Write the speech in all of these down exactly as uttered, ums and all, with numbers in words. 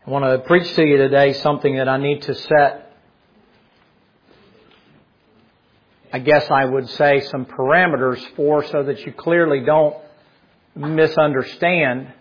I want to preach to you today something that I need to set, I guess I would say, some parameters for so that you clearly don't misunderstand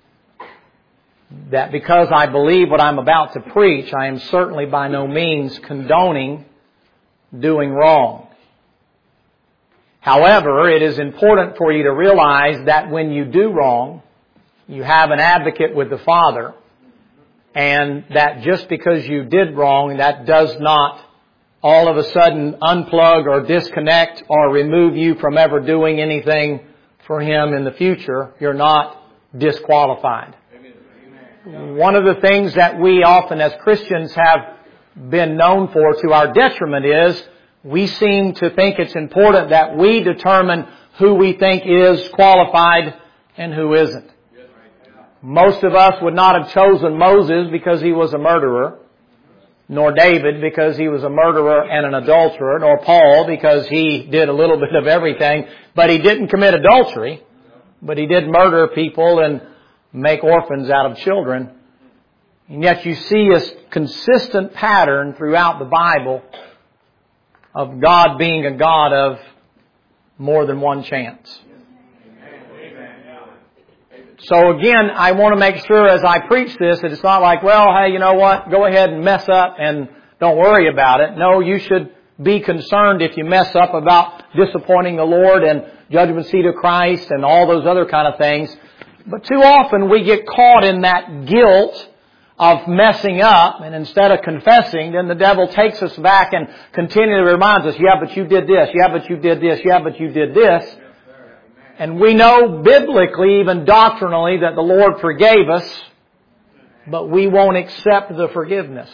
that because I believe what I'm about to preach, I am certainly by no means condoning doing wrong. However, it is important for you to realize that when you do wrong, you have an advocate with the Father, and that just because you did wrong, that does not all of a sudden unplug or disconnect or remove you from ever doing anything for Him in the future. You're not disqualified. Amen. One of the things that we often as Christians have been known for to our detriment is we seem to think it's important that we determine who we think is qualified and who isn't. Most of us would not have chosen Moses because he was a murderer, nor David because he was a murderer and an adulterer, nor Paul because he did a little bit of everything, but he didn't commit adultery, but he did murder people and make orphans out of children. And yet you see a consistent pattern throughout the Bible of God being a God of more than one chance. So again, I want to make sure as I preach this that it's not like, well, hey, you know what, go ahead and mess up and don't worry about it. No, you should be concerned if you mess up about disappointing the Lord and judgment seat of Christ and all those other kind of things. But too often we get caught in that guilt of messing up, and instead of confessing, then the devil takes us back and continually reminds us, yeah, but you did this, yeah, but you did this, yeah, but you did this. And we know biblically, even doctrinally, that the Lord forgave us, but we won't accept the forgiveness.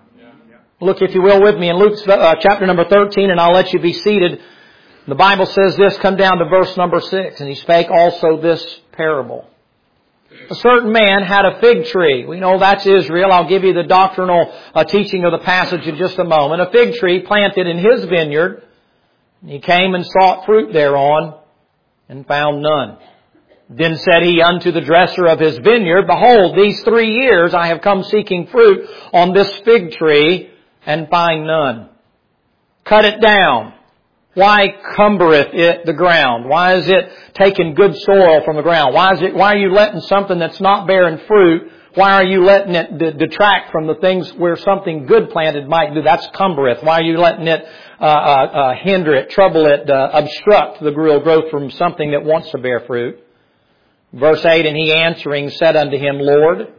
Look, if you will, with me in Luke uh, chapter number thirteen, and I'll let you be seated. The Bible says this, come down to verse number six, and he spake also this parable. A certain man had a fig tree. We know that's Israel. I'll give you the doctrinal uh, teaching of the passage in just a moment. A fig tree planted in his vineyard. And he came and sought fruit thereon, and found none. Then said he unto the dresser of his vineyard, behold, these three years I have come seeking fruit on this fig tree, and find none. Cut it down. Why cumbereth it the ground? Why is it taking good soil from the ground? Why is it? Why are you letting something that's not bearing fruit? Why are you letting it d- detract from the things where something good planted might do? That's cumbereth. Why are you letting it uh, uh, uh, hinder it, trouble it, uh, obstruct the real growth from something that wants to bear fruit? Verse eight, and he answering said unto him, Lord,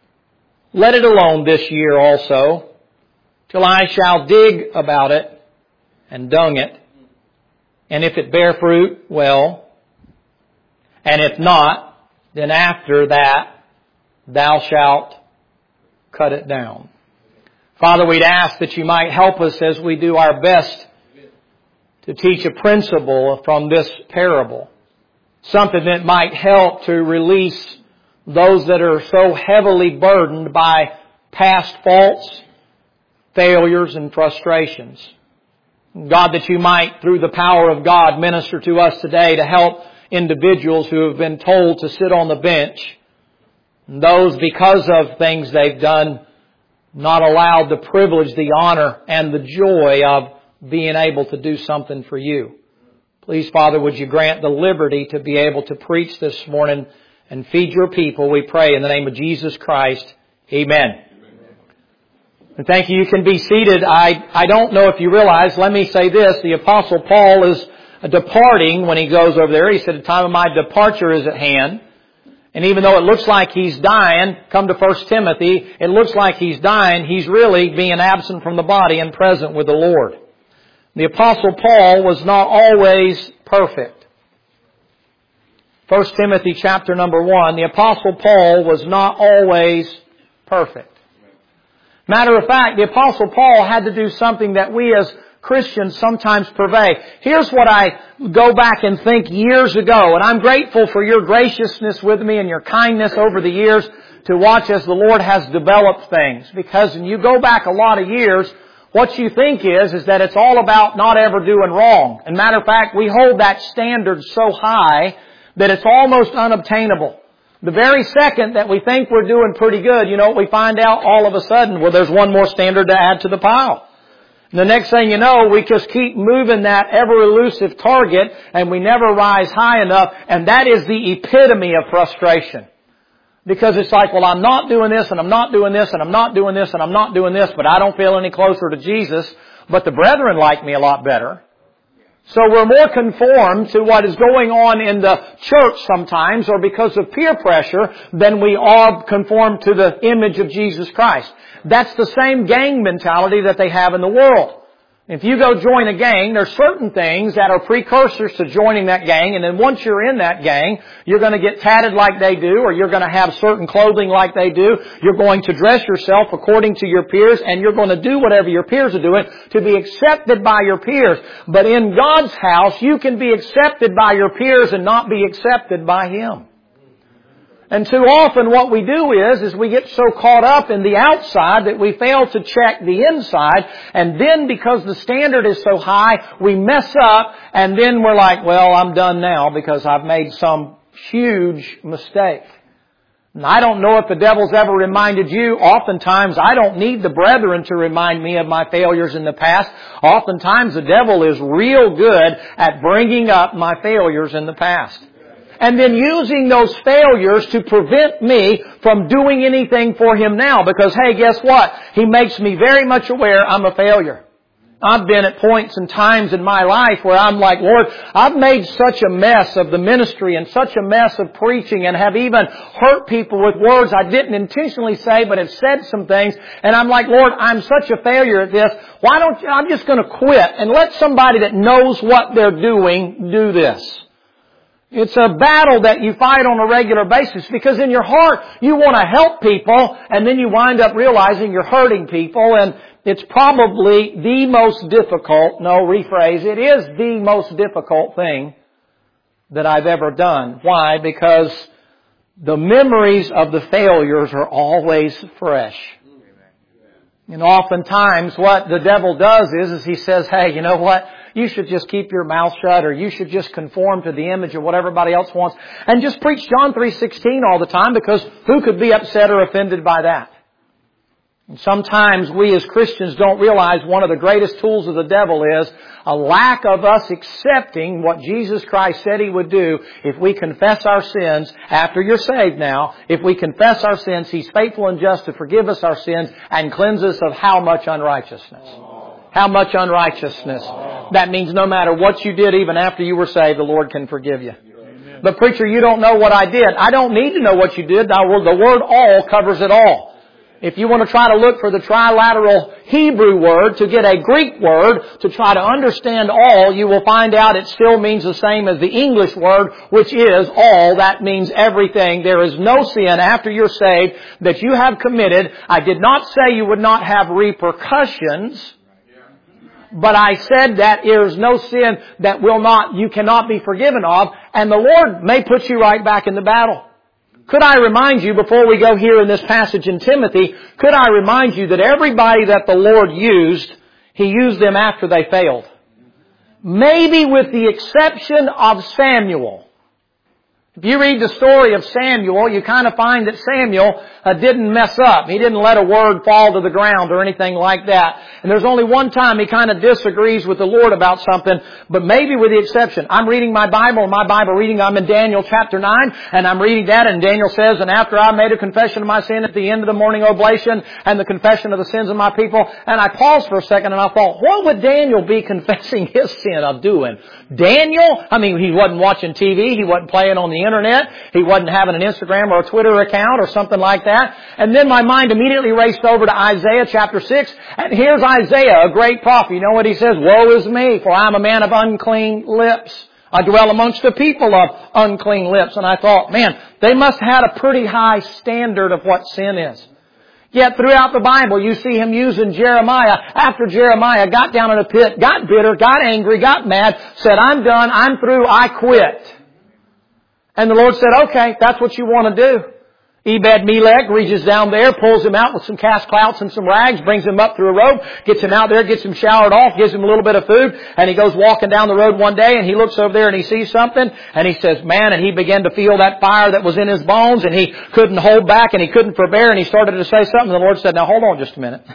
let it alone this year also, till I shall dig about it and dung it. And if it bear fruit, well. And if not, then after that, thou shalt cut it down. Father, we'd ask that you might help us as we do our best to teach a principle from this parable. Something that might help to release those that are so heavily burdened by past faults, failures, and frustrations. God, that you might, through the power of God, minister to us today to help individuals who have been told to sit on the bench. Those, because of things they've done, not allowed the privilege, the honor, and the joy of being able to do something for you. Please, Father, would you grant the liberty to be able to preach this morning and feed your people, we pray, in the name of Jesus Christ. Amen. And thank you. You can be seated. I, I don't know if you realize, let me say this, the Apostle Paul is departing when he goes over there. He said, the time of my departure is at hand. And even though it looks like he's dying, come to First Timothy, it looks like he's dying, he's really being absent from the body and present with the Lord. The Apostle Paul was not always perfect. First Timothy chapter number one, the Apostle Paul was not always perfect. Matter of fact, the Apostle Paul had to do something that we as Christians sometimes purvey. Here's what I go back and think years ago, and I'm grateful for your graciousness with me and your kindness over the years to watch as the Lord has developed things. Because when you go back a lot of years, what you think is, is that it's all about not ever doing wrong. And matter of fact, we hold that standard so high that it's almost unobtainable. The very second that we think we're doing pretty good, you know what we find out all of a sudden? Well, there's one more standard to add to the pile. And the next thing you know, we just keep moving that ever-elusive target and we never rise high enough. And that is the epitome of frustration. Because it's like, well, I'm not doing this and I'm not doing this and I'm not doing this and I'm not doing this, but I don't feel any closer to Jesus. But the brethren like me a lot better. So we're more conformed to what is going on in the church sometimes, or because of peer pressure, than we are conformed to the image of Jesus Christ. That's the same gang mentality that they have in the world. If you go join a gang, there's certain things that are precursors to joining that gang, and then once you're in that gang, you're going to get tatted like they do, or you're going to have certain clothing like they do. You're going to dress yourself according to your peers, and you're going to do whatever your peers are doing to be accepted by your peers. But in God's house, you can be accepted by your peers and not be accepted by Him. And too often what we do is, is we get so caught up in the outside that we fail to check the inside. And then because the standard is so high, we mess up and then we're like, well, I'm done now because I've made some huge mistake. And I don't know if the devil's ever reminded you. Oftentimes I don't need the brethren to remind me of my failures in the past. Oftentimes the devil is real good at bringing up my failures in the past. And then using those failures to prevent me from doing anything for him now. Because, hey, guess what? He makes me very much aware I'm a failure. I've been at points and times in my life where I'm like, Lord, I've made such a mess of the ministry and such a mess of preaching and have even hurt people with words I didn't intentionally say but have said some things. And I'm like, Lord, I'm such a failure at this. Why don't you, I'm just going to quit and let somebody that knows what they're doing do this. It's a battle that you fight on a regular basis because in your heart you want to help people and then you wind up realizing you're hurting people, and it's probably the most difficult, no, rephrase, it is the most difficult thing that I've ever done. Why? Because the memories of the failures are always fresh. And oftentimes what the devil does is, is he says, hey, you know what? You should just keep your mouth shut, or you should just conform to the image of what everybody else wants. And just preach John three sixteen all the time, because who could be upset or offended by that? And sometimes we as Christians don't realize one of the greatest tools of the devil is a lack of us accepting what Jesus Christ said He would do if we confess our sins after you're saved now. If we confess our sins, He's faithful and just to forgive us our sins and cleanse us of how much unrighteousness? How much unrighteousness? That means no matter what you did, even after you were saved, the Lord can forgive you. Amen. But preacher, you don't know what I did. I don't need to know what you did. The word all covers it all. If you want to try to look for the trilateral Hebrew word to get a Greek word to try to understand all, you will find out it still means the same as the English word, which is all. That means everything. There is no sin after you're saved that you have committed. I did not say you would not have repercussions. But I said that there is no sin that will not, you cannot be forgiven of, and the Lord may put you right back in the battle. Could I remind you, before we go here in this passage in Timothy, could I remind you that everybody that the Lord used, He used them after they failed. Maybe with the exception of Samuel. If you read the story of Samuel, you kind of find that Samuel uh, didn't mess up. He didn't let a word fall to the ground or anything like that. And there's only one time he kind of disagrees with the Lord about something, but maybe with the exception. I'm reading my Bible, my Bible reading, I'm in Daniel chapter nine, and I'm reading that, and Daniel says, and after I made a confession of my sin at the end of the morning oblation and the confession of the sins of my people, and I paused for a second and I thought, what would Daniel be confessing his sin of doing? Daniel? I mean, he wasn't watching T V, he wasn't playing on the internet. He wasn't having an Instagram or a Twitter account or something like that. And then my mind immediately raced over to Isaiah chapter six. And here's Isaiah, a great prophet. You know what he says? Woe is me, for I am a man of unclean lips. I dwell amongst a people of unclean lips. And I thought, man, they must have had a pretty high standard of what sin is. Yet throughout the Bible, you see Him using Jeremiah. After Jeremiah got down in a pit, got bitter, got angry, got mad, said, I'm done, I'm through, I quit. And the Lord said, okay, that's what you want to do. Ebed-Melech reaches down there, pulls him out with some cast clouts and some rags, brings him up through a robe, gets him out there, gets him showered off, gives him a little bit of food, and he goes walking down the road one day and he looks over there and he sees something and he says, man, and he began to feel that fire that was in his bones and he couldn't hold back and he couldn't forbear and he started to say something. The Lord said, now hold on just a minute.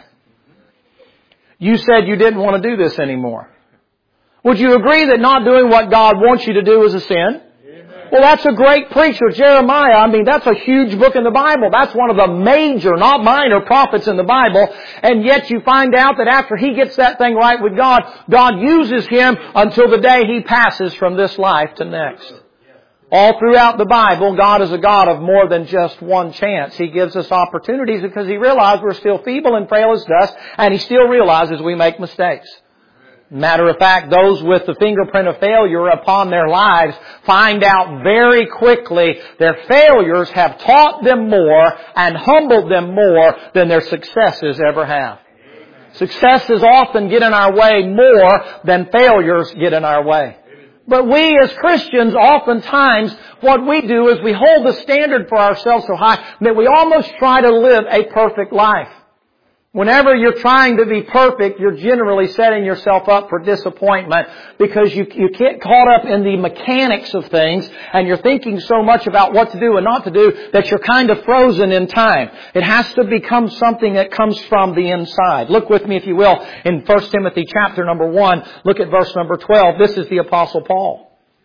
You said you didn't want to do this anymore. Would you agree that not doing what God wants you to do is a sin? Well, that's a great preacher, Jeremiah. I mean, that's a huge book in the Bible. That's one of the major, not minor, prophets in the Bible. And yet you find out that after he gets that thing right with God, God uses him until the day he passes from this life to next. All throughout the Bible, God is a God of more than just one chance. He gives us opportunities because He realizes we're still feeble and frail as dust, and He still realizes we make mistakes. Matter of fact, those with the fingerprint of failure upon their lives find out very quickly their failures have taught them more and humbled them more than their successes ever have. Successes often get in our way more than failures get in our way. But we as Christians, oftentimes, what we do is we hold the standard for ourselves so high that we almost try to live a perfect life. Whenever you're trying to be perfect, you're generally setting yourself up for disappointment because you, you get caught up in the mechanics of things and you're thinking so much about what to do and not to do that you're kind of frozen in time. It has to become something that comes from the inside. Look with me, if you will, in First Timothy chapter number one. Look at verse number twelve. This is the Apostle Paul.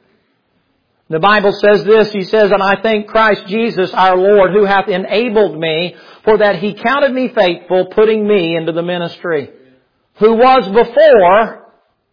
The Bible says this, he says, and I thank Christ Jesus our Lord, who hath enabled me, for that He counted me faithful, putting me into the ministry. Who was before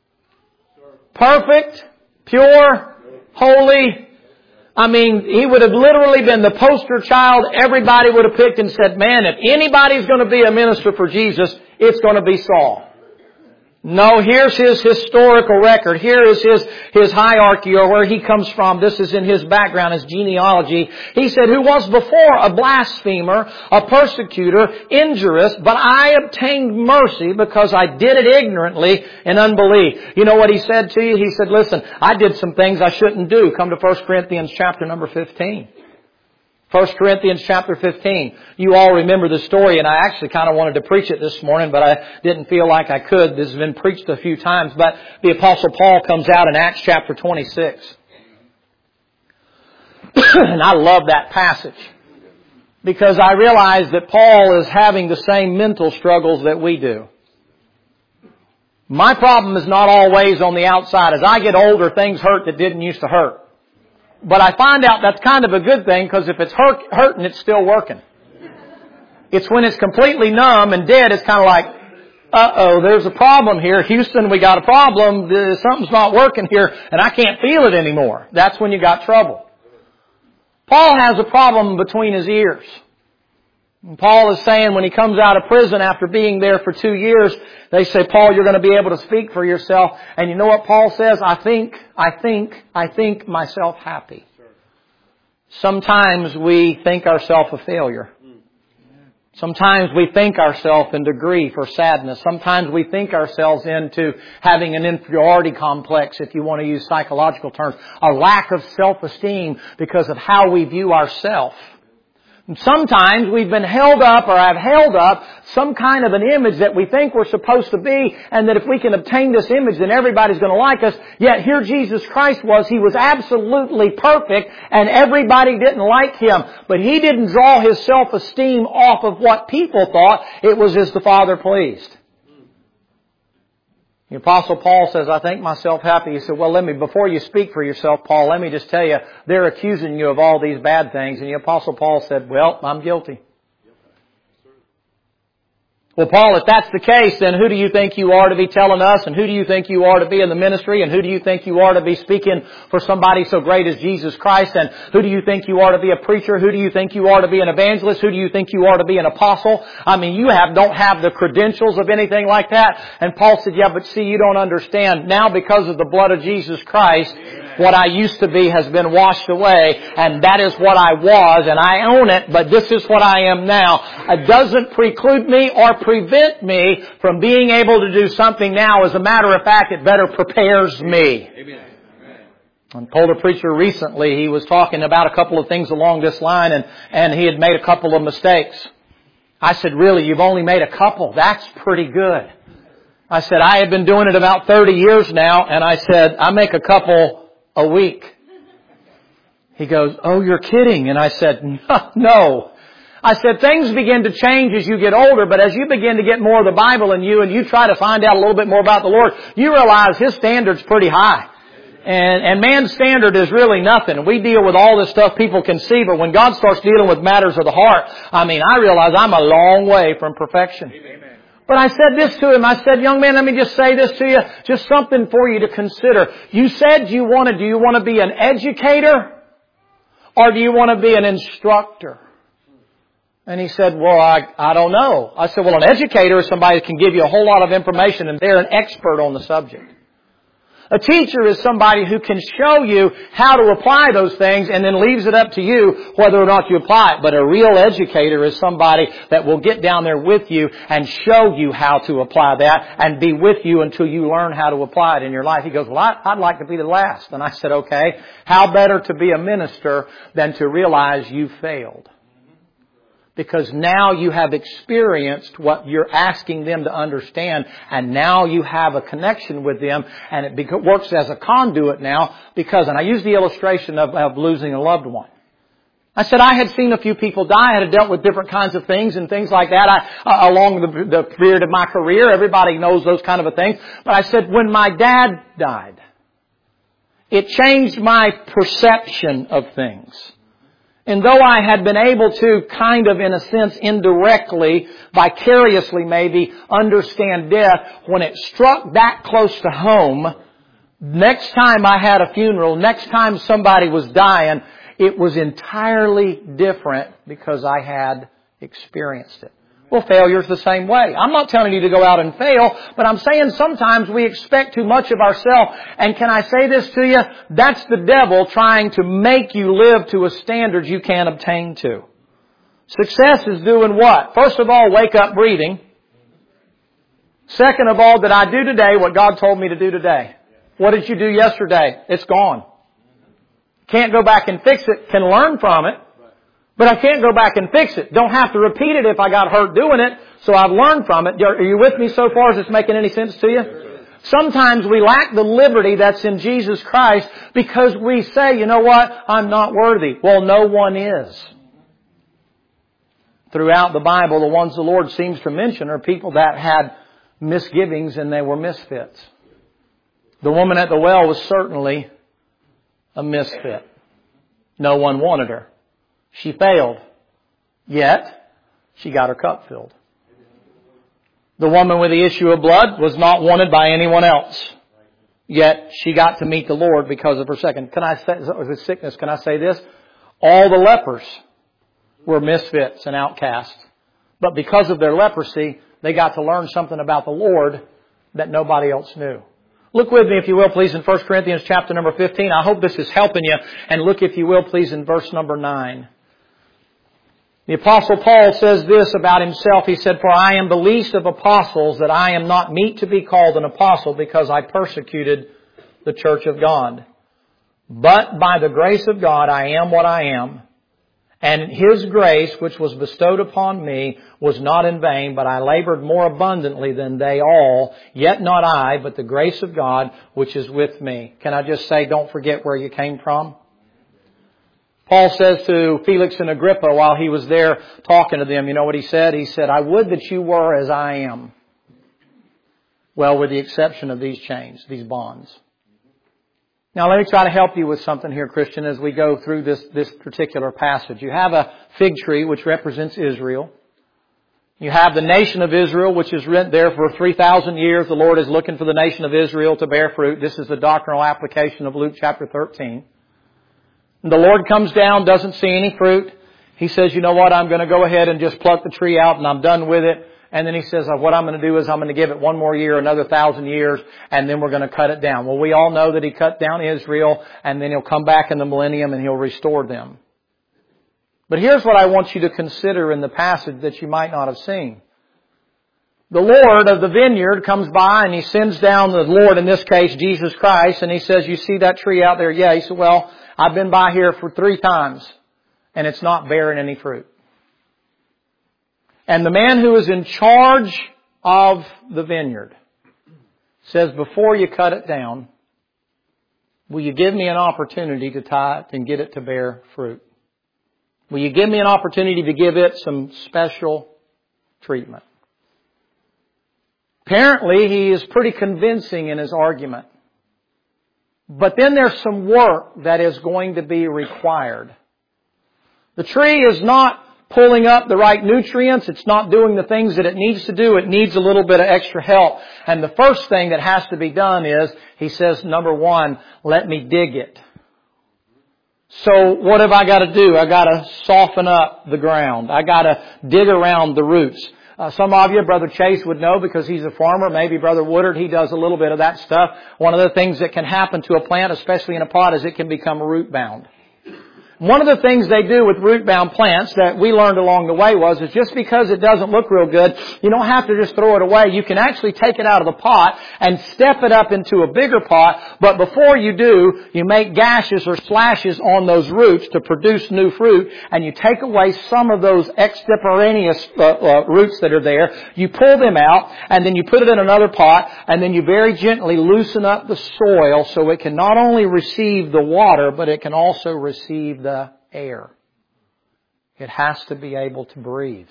perfect, pure, holy. I mean, he would have literally been the poster child everybody would have picked and said, man, if anybody's going to be a minister for Jesus, it's going to be Saul. No, here's his historical record. Here is his, his hierarchy or where he comes from. This is in his background, his genealogy. He said, who was before a blasphemer, a persecutor, injurious, but I obtained mercy because I did it ignorantly in unbelief. You know what he said to you? He said, listen, I did some things I shouldn't do. Come to First Corinthians chapter number fifteen. First Corinthians chapter fifteen. You all remember the story, and I actually kind of wanted to preach it this morning, but I didn't feel like I could. This has been preached a few times, but the Apostle Paul comes out in Acts chapter twenty-six. And I love that passage because I realize that Paul is having the same mental struggles that we do. My problem is not always on the outside. As I get older, things hurt that didn't used to hurt. But I find out that's kind of a good thing because if it's hurt, hurting, it's still working. It's when it's completely numb and dead, it's kind of like, uh-oh, there's a problem here. Houston, we got a problem. Something's not working here and I can't feel it anymore. That's when you got trouble. Paul has a problem between his ears. And Paul is saying when he comes out of prison after being there for two years, they say, Paul, you're going to be able to speak for yourself. And you know what Paul says? I think, I think, I think myself happy. Sometimes we think ourselves a failure. Sometimes we think ourselves into grief or sadness. Sometimes we think ourselves into having an inferiority complex, if you want to use psychological terms. A lack of self-esteem because of how we view ourselves. Sometimes we've been held up or have held up some kind of an image that we think we're supposed to be, and that if we can obtain this image then everybody's going to like us. Yet here Jesus Christ was. He was absolutely perfect and everybody didn't like Him. But He didn't draw His self-esteem off of what people thought. It was as the Father pleased. The Apostle Paul says, I think myself happy. He said, well, let me, before you speak for yourself, Paul, let me just tell you, they're accusing you of all these bad things. And the Apostle Paul said, well, I'm guilty. Well, Paul, if that's the case, then who do you think you are to be telling us? And who do you think you are to be in the ministry? And who do you think you are to be speaking for somebody so great as Jesus Christ? And who do you think you are to be a preacher? Who do you think you are to be an evangelist? Who do you think you are to be an apostle? I mean, you have don't have the credentials of anything like that. And Paul said, yeah, but see, you don't understand. Now because of the blood of Jesus Christ, what I used to be has been washed away, and that is what I was, and I own it, but this is what I am now. It doesn't preclude me or prevent me from being able to do something now. As a matter of fact, it better prepares me. Amen. I told a preacher recently, he was talking about a couple of things along this line, and, and he had made a couple of mistakes. I said, really, you've only made a couple? That's pretty good. I said, I have been doing it about thirty years now, and I said, I make a couple a week. He goes, oh, you're kidding. And I said, no. I said, things begin to change as you get older, but as you begin to get more of the Bible in you and you try to find out a little bit more about the Lord, you realize His standard's pretty high. And, and man's standard is really nothing. We deal with all this stuff people can see, but when God starts dealing with matters of the heart, I mean, I realize I'm a long way from perfection. Amen. But I said this to him. I said, young man, let me just say this to you. Just something for you to consider. You said you wanted, do you want to be an educator or do you want to be an instructor? And he said, well, I, I don't know. I said, well, an educator is somebody that can give you a whole lot of information and they're an expert on the subject. A teacher is somebody who can show you how to apply those things and then leaves it up to you whether or not you apply it. But a real educator is somebody that will get down there with you and show you how to apply that and be with you until you learn how to apply it in your life. He goes, well, I, I'd like to be the last. And I said, okay, how better to be a minister than to realize you failed? Because now you have experienced what you're asking them to understand, and now you have a connection with them, and it beca- works as a conduit now because, and I use the illustration of, of losing a loved one. I said I had seen a few people die. I had dealt with different kinds of things and things like that I, uh, along the, the period of my career. Everybody knows those kind of a things. But I said when my dad died, it changed my perception of things. And though I had been able to kind of, in a sense, indirectly, vicariously maybe, understand death, when it struck that close to home, next time I had a funeral, next time somebody was dying, it was entirely different because I had experienced it. Well, failure's the same way. I'm not telling you to go out and fail, but I'm saying sometimes we expect too much of ourselves. And can I say this to you? That's the devil trying to make you live to a standard you can't obtain to. Success is doing what? First of all, wake up breathing. Second of all, did I do today what God told me to do today? What did you do yesterday? It's gone. Can't go back and fix it. Can learn from it. But I can't go back and fix it. Don't have to repeat it if I got hurt doing it. So I've learned from it. Are you with me so far? Is this making any sense to you? Sometimes we lack the liberty that's in Jesus Christ because we say, you know what? I'm not worthy. Well, no one is. Throughout the Bible, the ones the Lord seems to mention are people that had misgivings and they were misfits. The woman at the well was certainly a misfit. No one wanted her. She failed. Yet, she got her cup filled. The woman with the issue of blood was not wanted by anyone else. Yet, she got to meet the Lord because of her second. Can I say, with sickness, can I say this? All the lepers were misfits and outcasts. But because of their leprosy, they got to learn something about the Lord that nobody else knew. Look with me, if you will, please, in First Corinthians chapter number fifteen. I hope this is helping you. And look, if you will, please, in verse number nine. The Apostle Paul says this about himself. He said, for I am the least of apostles, that I am not meet to be called an apostle, because I persecuted the church of God. But by the grace of God I am what I am. And His grace, which was bestowed upon me, was not in vain, but I labored more abundantly than they all. Yet not I, but the grace of God, which is with me. Can I just say, don't forget where you came from? Paul says to Felix and Agrippa while he was there talking to them, you know what he said? He said, I would that you were as I am. Well, with the exception of these chains, these bonds. Now let me try to help you with something here, Christian, as we go through this, this particular passage. You have a fig tree which represents Israel. You have the nation of Israel, which is there for three thousand years. The Lord is looking for the nation of Israel to bear fruit. This is the doctrinal application of Luke chapter thirteen. And the Lord comes down, doesn't see any fruit. He says, you know what, I'm going to go ahead and just pluck the tree out and I'm done with it. And then He says, what I'm going to do is I'm going to give it one more year, another thousand years, and then we're going to cut it down. Well, we all know that He cut down Israel, and then He'll come back in the millennium and He'll restore them. But here's what I want you to consider in the passage that you might not have seen. the Lord of the vineyard comes by and He sends down the Lord, in this case, Jesus Christ, and He says, you see that tree out there? Yeah. He said, well, I've been by here for three times and it's not bearing any fruit. And the man who is in charge of the vineyard says, before you cut it down, will you give me an opportunity to tie it and get it to bear fruit? Will you give me an opportunity to give it some special treatment? Apparently, he is pretty convincing in his argument. But then there's some work that is going to be required. The tree is not pulling up the right nutrients. It's not doing the things that it needs to do. It needs a little bit of extra help. And the first thing that has to be done is, he says, number one, let me dig it. So what have I got to do? I got to soften up the ground. I got to dig around the roots. Uh, some of you, Brother Chase would know because he's a farmer. Maybe Brother Woodard, he does a little bit of that stuff. One of the things that can happen to a plant, especially in a pot, is it can become root bound. One of the things they do with root-bound plants that we learned along the way was, is just because it doesn't look real good, you don't have to just throw it away. You can actually take it out of the pot and step it up into a bigger pot. But before you do, you make gashes or slashes on those roots to produce new fruit, and you take away some of those extemporaneous uh, uh, roots that are there. You pull them out, and then you put it in another pot, and then you very gently loosen up the soil so it can not only receive the water, but it can also receive the air. It has to be able to breathe.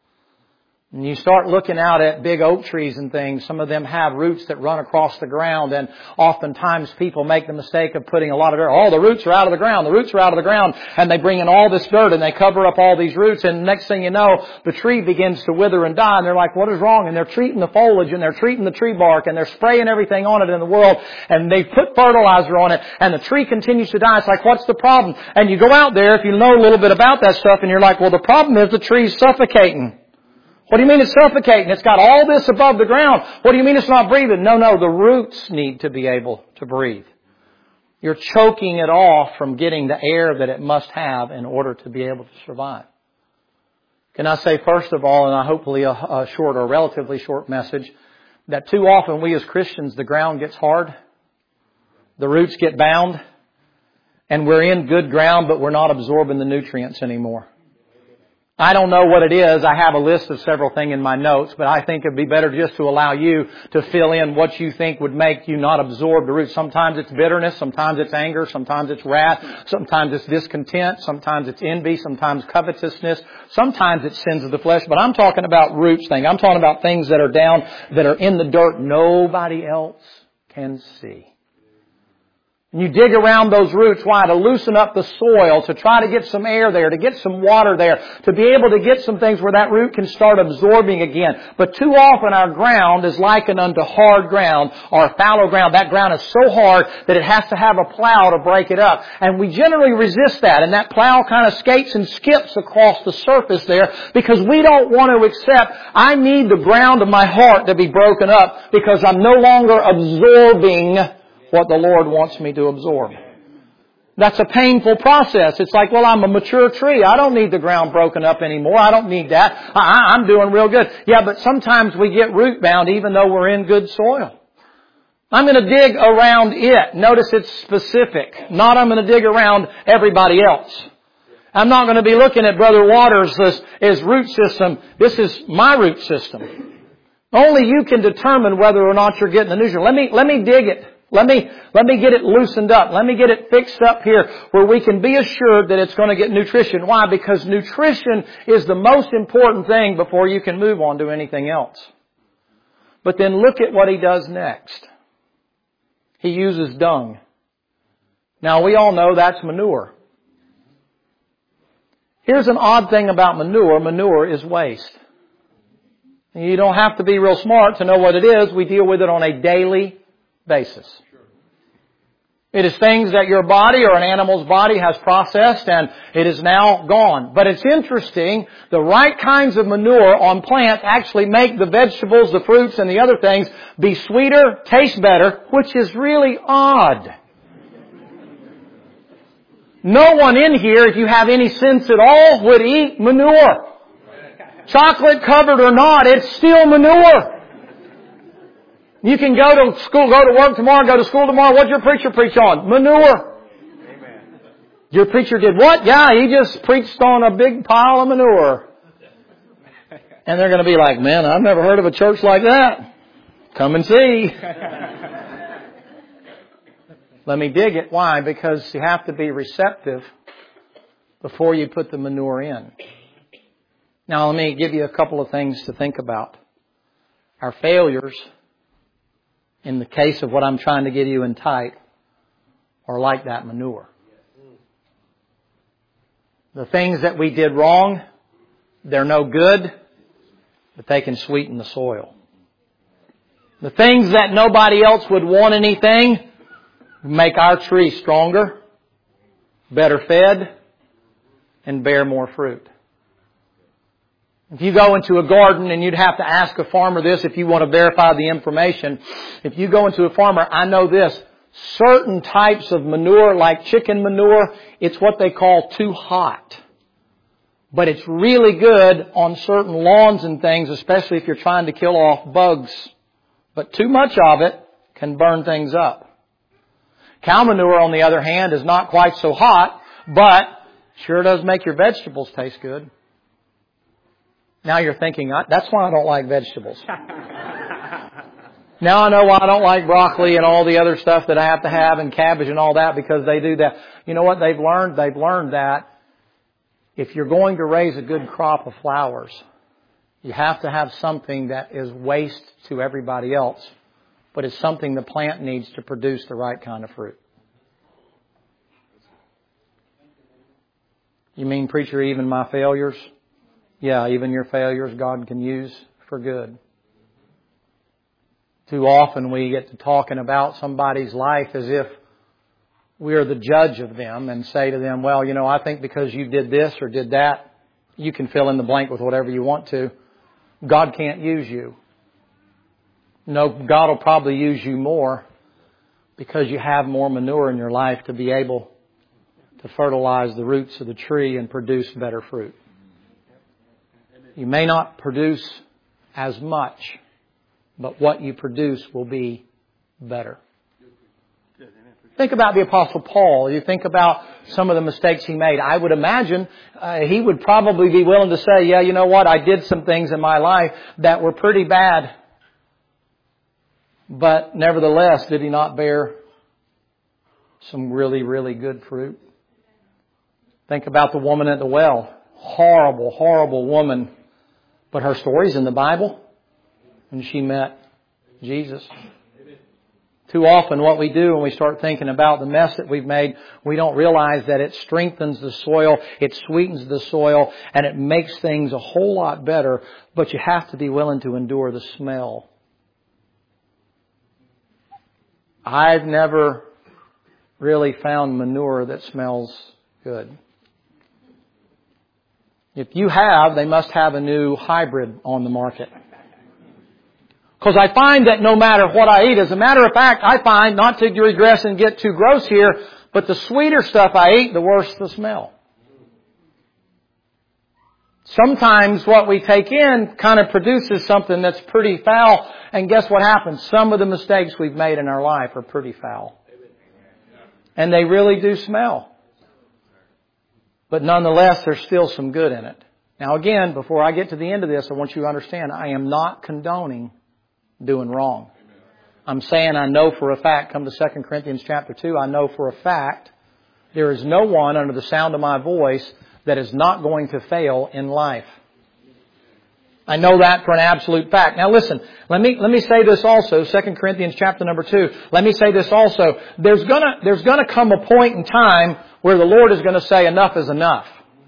And you start looking out at big oak trees and things, some of them have roots that run across the ground, and oftentimes people make the mistake of putting a lot of dirt. Oh, the roots are out of the ground, the roots are out of the ground, and they bring in all this dirt and they cover up all these roots, and next thing you know, the tree begins to wither and die, and they're like, what is wrong? And they're treating the foliage, and they're treating the tree bark, and they're spraying everything on it in the world, and they put fertilizer on it, and the tree continues to die. It's like, what's the problem? And you go out there, if you know a little bit about that stuff, and you're like, well, the problem is the tree's suffocating. What do you mean it's suffocating? It's got all this above the ground. What do you mean it's not breathing? No, no, the roots need to be able to breathe. You're choking it off from getting the air that it must have in order to be able to survive. Can I say, first of all, and I hopefully a, a short or relatively short message, that too often we as Christians, the ground gets hard, the roots get bound, and we're in good ground, but we're not absorbing the nutrients anymore. I don't know what it is. I have a list of several things in my notes, but I think it'd be better just to allow you to fill in what you think would make you not absorb the roots. Sometimes it's bitterness, sometimes it's anger, sometimes it's wrath, sometimes it's discontent, sometimes it's envy, sometimes covetousness, sometimes it's sins of the flesh. But I'm talking about roots things. I'm talking about things that are down, that are in the dirt nobody else can see. And you dig around those roots. Why? To loosen up the soil, to try to get some air there, to get some water there, to be able to get some things where that root can start absorbing again. But too often our ground is likened unto hard ground or fallow ground. That ground is so hard that it has to have a plow to break it up. And we generally resist that. And that plow kind of skates and skips across the surface there because we don't want to accept, I need the ground of my heart to be broken up because I'm no longer absorbing what the Lord wants me to absorb. That's a painful process. It's like, well, I'm a mature tree. I don't need the ground broken up anymore. I don't need that. I, I'm doing real good. Yeah, but sometimes we get root bound even though we're in good soil. I'm going to dig around it. Notice it's specific. Not I'm going to dig around everybody else. I'm not going to be looking at Brother Waters' his, his root system. This is my root system. Only you can determine whether or not you're getting the nutrient. Let me, let me dig it. Let me, let me get it loosened up. Let me get it fixed up here where we can be assured that it's going to get nutrition. Why? Because nutrition is the most important thing before you can move on to anything else. But then look at what he does next. He uses dung. Now we all know that's manure. Here's an odd thing about manure. Manure is waste. You don't have to be real smart to know what it is. We deal with it on a daily basis. It is things that your body or an animal's body has processed and it is now gone. But it's interesting, the right kinds of manure on plants actually make the vegetables, the fruits and the other things be sweeter, taste better, which is really odd. No one in here, if you have any sense at all, would eat manure. Chocolate covered or not, it's still manure. You can go to school, go to work tomorrow, go to school tomorrow. What'd your preacher preach on? Manure. Amen. Your preacher did what? Yeah, he just preached on a big pile of manure. And they're going to be like, man, I've never heard of a church like that. Come and see. Let me dig it. Why? Because you have to be receptive before you put the manure in. Now, let me give you a couple of things to think about. Our failures, in the case of what I'm trying to give you in type, are like that manure. The things that we did wrong, they're no good, but they can sweeten the soil. The things that nobody else would want anything, make our tree stronger, better fed, and bear more fruit. If you go into a garden, and you'd have to ask a farmer this if you want to verify the information. If you go into a farmer, I know this, certain types of manure, like chicken manure, it's what they call too hot. But it's really good on certain lawns and things, especially if you're trying to kill off bugs. But too much of it can burn things up. Cow manure, on the other hand, is not quite so hot, but sure does make your vegetables taste good. Now you're thinking, that's why I don't like vegetables. Now I know why I don't like broccoli and all the other stuff that I have to have, and cabbage and all that, because they do that. You know what they've learned? They've learned that if you're going to raise a good crop of flowers, you have to have something that is waste to everybody else, but it's something the plant needs to produce the right kind of fruit. You mean, preacher, even my failures? Yeah, even your failures God can use for good. Too often we get to talking about somebody's life as if we are the judge of them and say to them, well, you know, I think because you did this or did that, you can fill in the blank with whatever you want to. God can't use you. No, God will probably use you more because you have more manure in your life to be able to fertilize the roots of the tree and produce better fruit. You may not produce as much, but what you produce will be better. Think about the Apostle Paul. You think about some of the mistakes he made. I would imagine uh, he would probably be willing to say, yeah, you know what, I did some things in my life that were pretty bad. But nevertheless, did he not bear some really, really good fruit? Think about the woman at the well. Horrible, horrible woman. But her story's in the Bible. And she met Jesus. Too often what we do when we start thinking about the mess that we've made, we don't realize that it strengthens the soil, it sweetens the soil, and it makes things a whole lot better. But you have to be willing to endure the smell. I've never really found manure that smells good. If you have, they must have a new hybrid on the market. Because I find that no matter what I eat, as a matter of fact, I find, not to regress and get too gross here, but the sweeter stuff I eat, the worse the smell. Sometimes what we take in kind of produces something that's pretty foul. And guess what happens? Some of the mistakes we've made in our life are pretty foul. And they really do smell. But nonetheless, there's still some good in it. Now again, before I get to the end of this, I want you to understand, I am not condoning doing wrong. I'm saying I know for a fact, come to Second Corinthians chapter two, I know for a fact there is no one under the sound of my voice that is not going to fail in life. I know that for an absolute fact. Now listen, let me, let me say this also, Second Corinthians chapter number two. Let me say this also. There's gonna, there's gonna come a point in time where the Lord is gonna say enough is enough.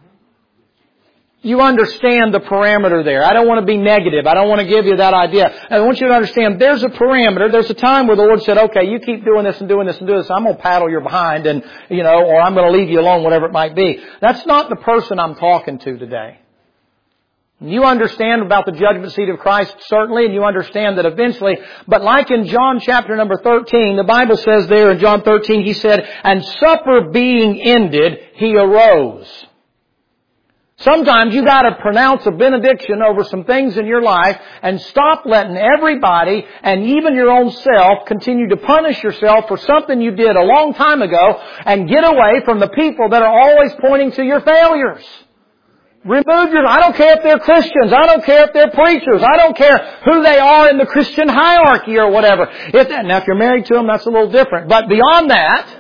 You understand the parameter there. I don't want to be negative. I don't want to give you that idea. I want you to understand there's a parameter. There's a time where the Lord said, okay, you keep doing this and doing this and doing this. I'm going to paddle your behind and, you know, or I'm going to leave you alone, whatever it might be. That's not the person I'm talking to today. You understand about the judgment seat of Christ, certainly, and you understand that eventually. But like in John chapter number thirteen, the Bible says there in John thirteen, He said, and supper being ended, He arose. Sometimes you got to pronounce a benediction over some things in your life and stop letting everybody and even your own self continue to punish yourself for something you did a long time ago and get away from the people that are always pointing to your failures. Remove your, I don't care if they're Christians, I don't care if they're preachers, I don't care who they are in the Christian hierarchy or whatever. If that, now if you're married to them, that's a little different. But beyond that,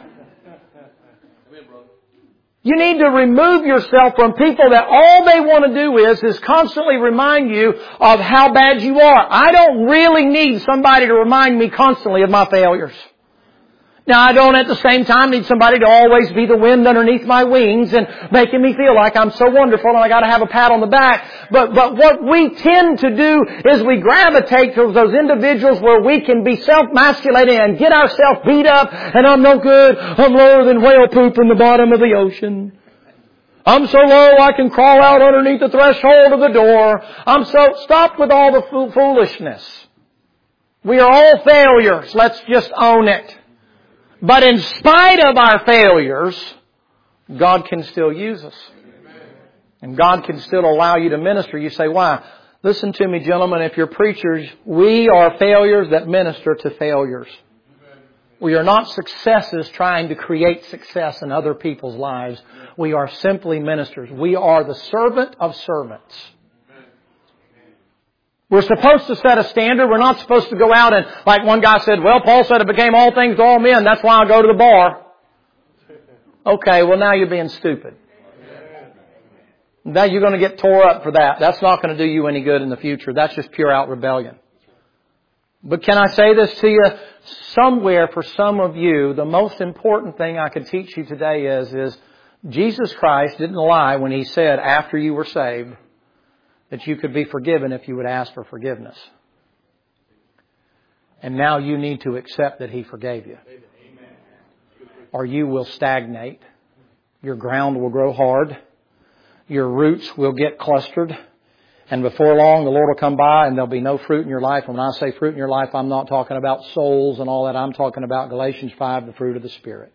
you need to remove yourself from people that all they want to do is, is constantly remind you of how bad you are. I don't really need somebody to remind me constantly of my failures. Now, I don't at the same time need somebody to always be the wind underneath my wings and making me feel like I'm so wonderful and I got to have a pat on the back. But, but what we tend to do is we gravitate to those individuals where we can be self-masculating and get ourselves beat up and I'm no good. I'm lower than whale poop in the bottom of the ocean. I'm so low I can crawl out underneath the threshold of the door. I'm so, stop with all the fo- foolishness. We are all failures. Let's just own it. But in spite of our failures, God can still use us. And God can still allow you to minister. You say, why? Listen to me, gentlemen. If you're preachers, we are failures that minister to failures. We are not successes trying to create success in other people's lives. We are simply ministers. We are the servant of servants. We're supposed to set a standard. We're not supposed to go out and, like one guy said, well, Paul said it became all things to all men. That's why I go to the bar. Okay, well now you're being stupid. Now you're going to get tore up for that. That's not going to do you any good in the future. That's just pure out rebellion. But can I say this to you? Somewhere for some of you, the most important thing I could teach you today is, is Jesus Christ didn't lie when He said after you were saved, that you could be forgiven if you would ask for forgiveness. And now you need to accept that He forgave you. Or you will stagnate. Your ground will grow hard. Your roots will get clustered. And before long, the Lord will come by and there'll be no fruit in your life. And when I say fruit in your life, I'm not talking about souls and all that. I'm talking about Galatians five, the fruit of the Spirit.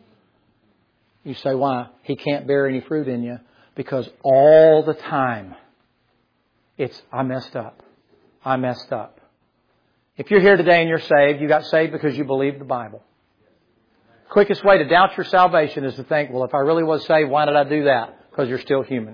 You say, why? He can't bear any fruit in you. Because all the time, it's, I messed up. I messed up. If you're here today and you're saved, you got saved because you believed the Bible. Quickest way to doubt your salvation is to think, well, if I really was saved, why did I do that? Because you're still human.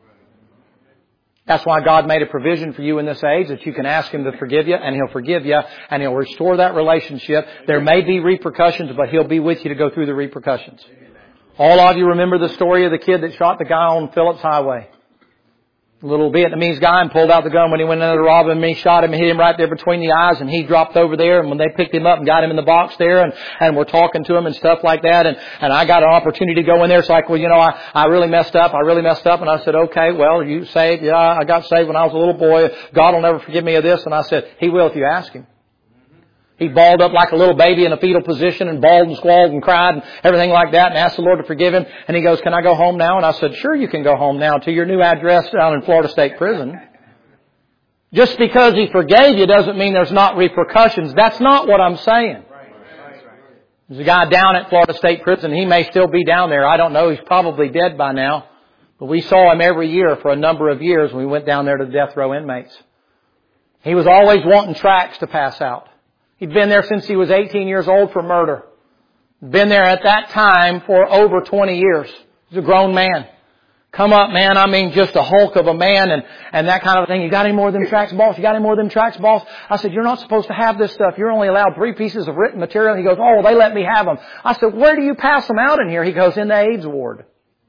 That's why God made a provision for you in this age that you can ask Him to forgive you and He'll forgive you and He'll restore that relationship. There may be repercussions, but He'll be with you to go through the repercussions. All of you remember the story of the kid that shot the guy on Phillips Highway. A little Vietnamese guy and pulled out the gun when he went in to rob him and he shot him and hit him right there between the eyes and he dropped over there and when they picked him up and got him in the box there and, and we're talking to him and stuff like that and, and I got an opportunity to go in there. It's like, well, you know, I, I really messed up. I really messed up. And I said, okay, well, you saved? Yeah, I got saved when I was a little boy. God will never forgive me of this. And I said, He will if you ask Him. He balled up like a little baby in a fetal position and bawled and squalled and cried and everything like that and asked the Lord to forgive him. And he goes, can I go home now? And I said, sure, you can go home now to your new address down in Florida State Prison. Just because He forgave you doesn't mean there's not repercussions. That's not what I'm saying. There's a guy down at Florida State Prison. He may still be down there. I don't know. He's probably dead by now. But we saw him every year for a number of years when we went down there to the death row inmates. He was always wanting tracts to pass out. He'd been there since he was eighteen years old for murder. Been there at that time for over twenty years. He's a grown man. Come up, man. I mean, just a hulk of a man and, and that kind of thing. You got any more of them tracts, boss? You got any more of them tracts, boss? I said, you're not supposed to have this stuff. You're only allowed three pieces of written material. He goes, oh, well, they let me have them. I said, where do you pass them out in here? He goes, in the AIDS ward.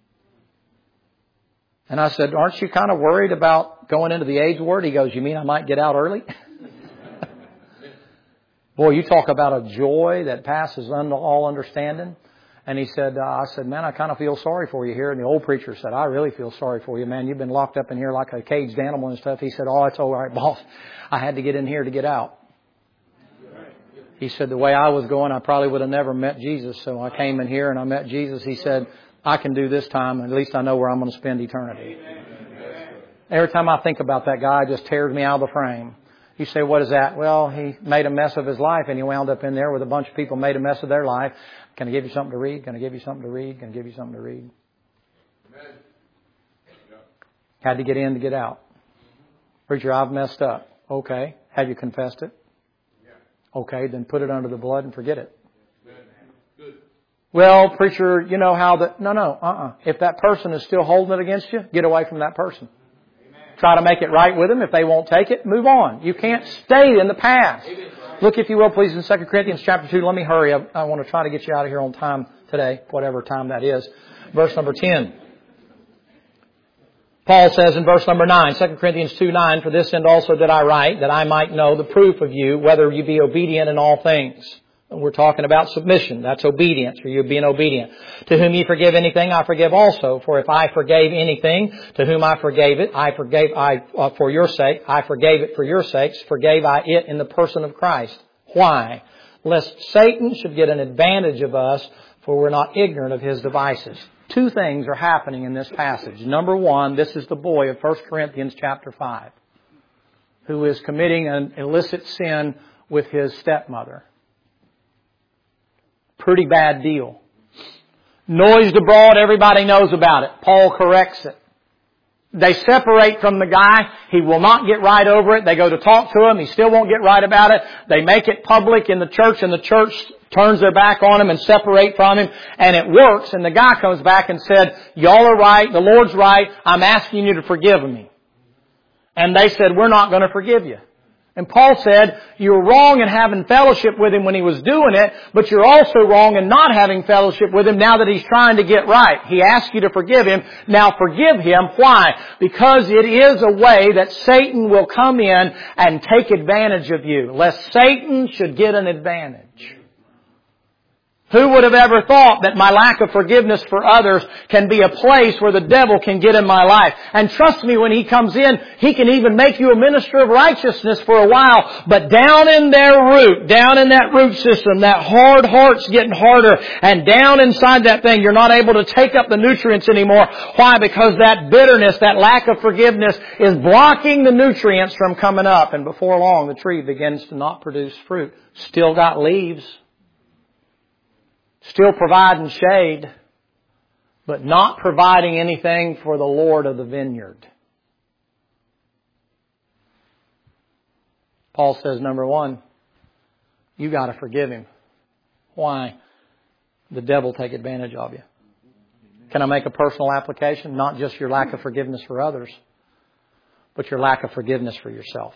And I said, aren't you kind of worried about going into the AIDS ward? He goes, you mean I might get out early? Boy, you talk about a joy that passes all understanding. And he said, uh, I said, man, I kind of feel sorry for you here. And the old preacher said, I really feel sorry for you, man. You've been locked up in here like a caged animal and stuff. He said, oh, it's all right, boss. I had to get in here to get out. He said, the way I was going, I probably would have never met Jesus. So I came in here and I met Jesus. He said, I can do this time. At least I know where I'm going to spend eternity. Every time I think about that guy, it just tears me out of the frame. You say, what is that? Well, he made a mess of his life and he wound up in there with a bunch of people made a mess of their life. Can I give you something to read? Can I give you something to read? Can I give you something to read? Had to get in to get out. Preacher, I've messed up. Okay. Have you confessed it? Okay, then put it under the blood and forget it. Well, preacher, you know how that... No, no, uh-uh. If that person is still holding it against you, get away from that person. Try to make it right with them. If they won't take it, move on. You can't stay in the past. Look, if you will, please, in Second Corinthians chapter two. Let me hurry. I, I want to try to get you out of here on time today, whatever time that is. Verse number ten. Paul says in verse number nine, Second Corinthians two nine, "For this end also did I write, that I might know the proof of you, whether you be obedient in all things." And we're talking about submission. That's obedience, or you being obedient. "To whom ye forgive anything, I forgive also. For if I forgave anything, to whom I forgave it, I forgave I uh, for your sake. I forgave it for your sakes. Forgave I it in the person of Christ." Why? "Lest Satan should get an advantage of us, for we're not ignorant of his devices." Two things are happening in this passage. Number one, this is the boy of First Corinthians chapter five, who is committing an illicit sin with his stepmother. Pretty bad deal. Noised abroad, everybody knows about it. Paul corrects it. They separate from the guy. He will not get right over it. They go to talk to him. He still won't get right about it. They make it public in the church, and the church turns their back on him and separate from him. And it works. And the guy comes back and said, "Y'all are right. The Lord's right. I'm asking you to forgive me." And they said, "We're not going to forgive you." And Paul said, "You're wrong in having fellowship with him when he was doing it, but you're also wrong in not having fellowship with him now that he's trying to get right. He asked you to forgive him. Now forgive him." Why? Because it is a way that Satan will come in and take advantage of you, lest Satan should get an advantage. Who would have ever thought that my lack of forgiveness for others can be a place where the devil can get in my life? And trust me, when he comes in, he can even make you a minister of righteousness for a while. But down in their root, down in that root system, that hard heart's getting harder. And down inside that thing, you're not able to take up the nutrients anymore. Why? Because that bitterness, that lack of forgiveness is blocking the nutrients from coming up. And before long, the tree begins to not produce fruit. Still got leaves. Still providing shade, but not providing anything for the Lord of the vineyard. Paul says, number one, you got to forgive him. Why? The devil take advantage of you. Can I make a personal application? Not just your lack of forgiveness for others, but your lack of forgiveness for yourself.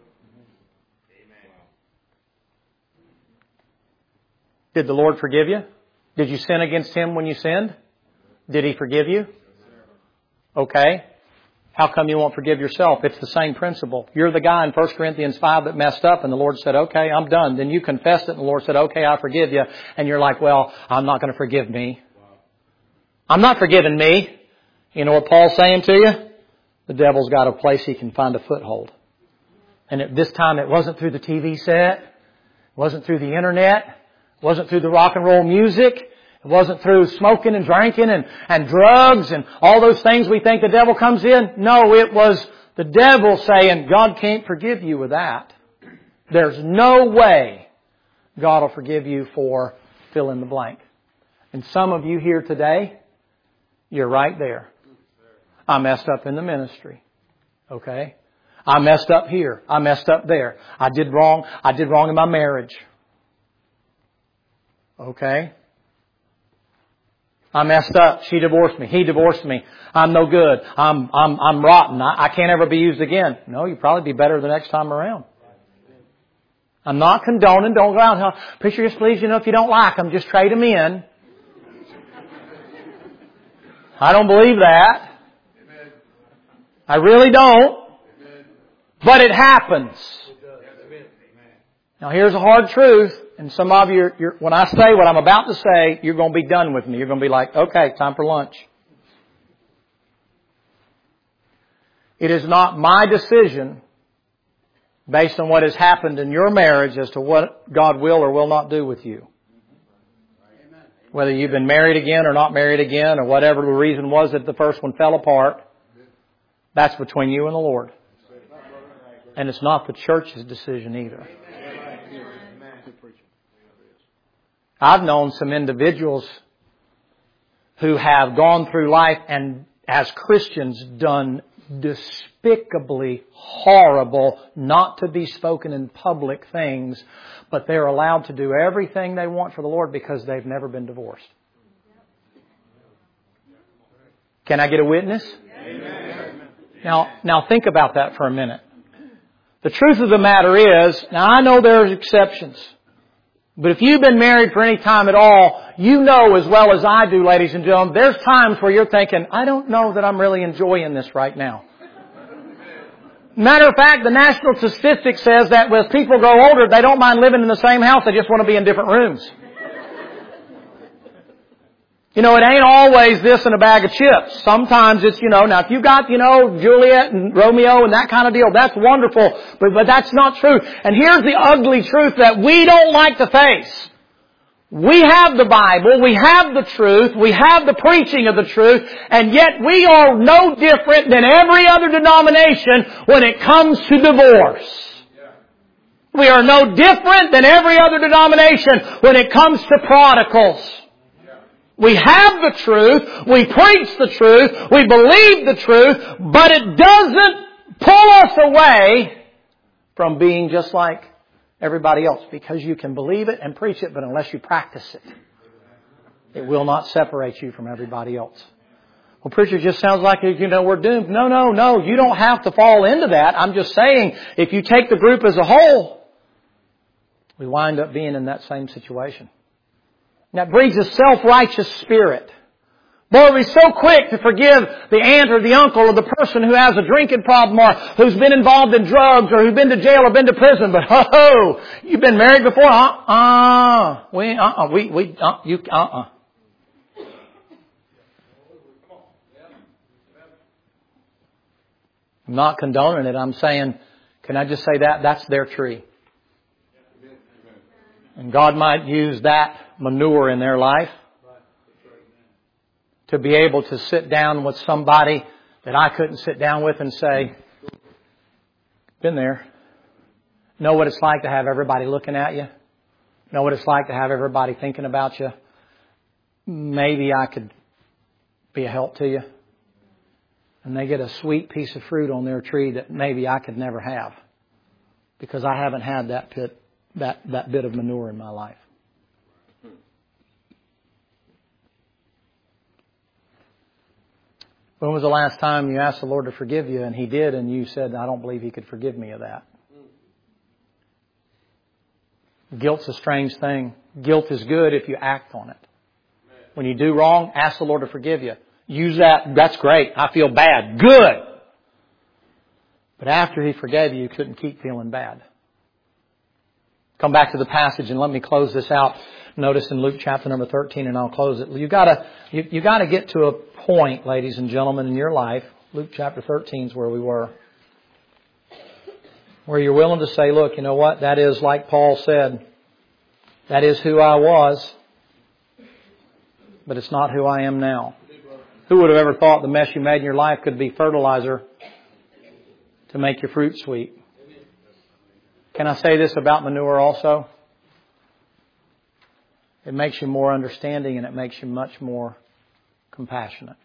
Did the Lord forgive you? Did you sin against Him when you sinned? Did He forgive you? Okay. How come you won't forgive yourself? It's the same principle. You're the guy in First Corinthians five that messed up and the Lord said, okay, I'm done. Then you confessed it and the Lord said, okay, I forgive you. And you're like, well, I'm not going to forgive me. I'm not forgiving me. You know what Paul's saying to you? The devil's got a place he can find a foothold. And at this time it wasn't through the T V set. It wasn't through the internet. It wasn't through the rock and roll music. It wasn't through smoking and drinking and, and drugs and all those things we think the devil comes in. No, it was the devil saying, God can't forgive you with that. There's no way God will forgive you for fill in the blank. And some of you here today, you're right there. I messed up in the ministry. Okay? I messed up here. I messed up there. I did wrong. I did wrong in my marriage. Okay? I messed up. She divorced me. He divorced me. I'm no good. I'm I'm I'm rotten. I, I can't ever be used again. No, you'll probably be better the next time around. I'm not condoning. Don't go out and tell, preacher, just please, you know, if you don't like them, just trade them in. I don't believe that. I really don't. But it happens. Now here's a hard truth. And some of you, you're, when I say what I'm about to say, you're going to be done with me. You're going to be like, okay, time for lunch. It is not my decision based on what has happened in your marriage as to what God will or will not do with you. Whether you've been married again or not married again or whatever the reason was that the first one fell apart, that's between you and the Lord. And it's not the church's decision either. I've known some individuals who have gone through life and as Christians done despicably horrible, not to be spoken in public things, but they're allowed to do everything they want for the Lord because they've never been divorced. Can I get a witness? Amen. Now, now think about that for a minute. The truth of the matter is, now I know there's exceptions, but if you've been married for any time at all, you know as well as I do, ladies and gentlemen, there's times where you're thinking, I don't know that I'm really enjoying this right now. Matter of fact, the national statistic says that as people grow older, they don't mind living in the same house, they just want to be in different rooms. You know, it ain't always this and a bag of chips. Sometimes it's, you know, now if you got, you know, Juliet and Romeo and that kind of deal, that's wonderful. But, but that's not true. And here's the ugly truth that we don't like to face. We have the Bible, we have the truth, we have the preaching of the truth, and yet we are no different than every other denomination when it comes to divorce. We are no different than every other denomination when it comes to prodigals. We have the truth, we preach the truth, we believe the truth, but it doesn't pull us away from being just like everybody else, because you can believe it and preach it, but unless you practice it, it will not separate you from everybody else. Well, preacher, just sounds like, you know, we're doomed. No, no, no, you don't have to fall into that. I'm just saying, if you take the group as a whole, we wind up being in that same situation. That breeds a self-righteous spirit. Boy, we're so quick to forgive the aunt or the uncle or the person who has a drinking problem or who's been involved in drugs or who's been to jail or been to prison. But, oh, you've been married before? Uh-uh. We, uh-uh. We, we, uh, you, uh-uh. I'm not condoning it. I'm saying, can I just say that? That's their tree. And God might use that manure in their life to be able to sit down with somebody that I couldn't sit down with and say, been there. Know what it's like to have everybody looking at you. Know what it's like to have everybody thinking about you. Maybe I could be a help to you. And they get a sweet piece of fruit on their tree that maybe I could never have, because I haven't had that pit, that, that bit of manure in my life. When was the last time you asked the Lord to forgive you and He did, and you said, I don't believe He could forgive me of that? Guilt's a strange thing. Guilt is good if you act on it. When you do wrong, ask the Lord to forgive you. Use that. That's great. I feel bad. Good. But after He forgave you, you couldn't keep feeling bad. Come back to the passage and let me close this out. Notice in Luke chapter number thirteen, and I'll close it. You gotta, you, you gotta get to a point, ladies and gentlemen, in your life. Luke chapter thirteen is where we were. Where you're willing to say, look, you know what? That is, like Paul said, that is who I was, but it's not who I am now. Who would have ever thought the mess you made in your life could be fertilizer to make your fruit sweet? Can I say this about manure also? It makes you more understanding and it makes you much more compassionate.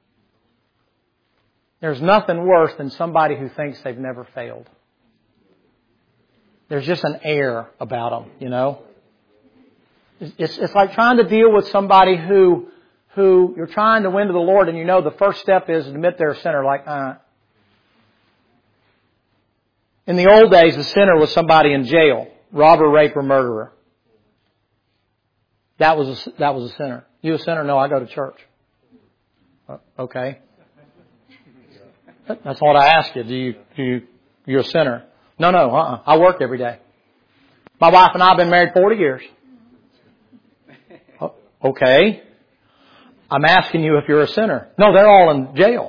There's nothing worse than somebody who thinks they've never failed. There's just an air about them, you know. It's, it's like trying to deal with somebody who, who you're trying to win to the Lord, and you know the first step is to admit they're a sinner. Like, uh. In the old days, a sinner was somebody in jail, robber, raper, murderer. That was a, that was a sinner. You a sinner? No, I go to church. Uh, okay. That's what I ask you. Do you, do you, you're a sinner? No, no, uh-uh. I work every day. My wife and I have been married forty years. Oh, okay. I'm asking you if you're a sinner. No, they're all in jail.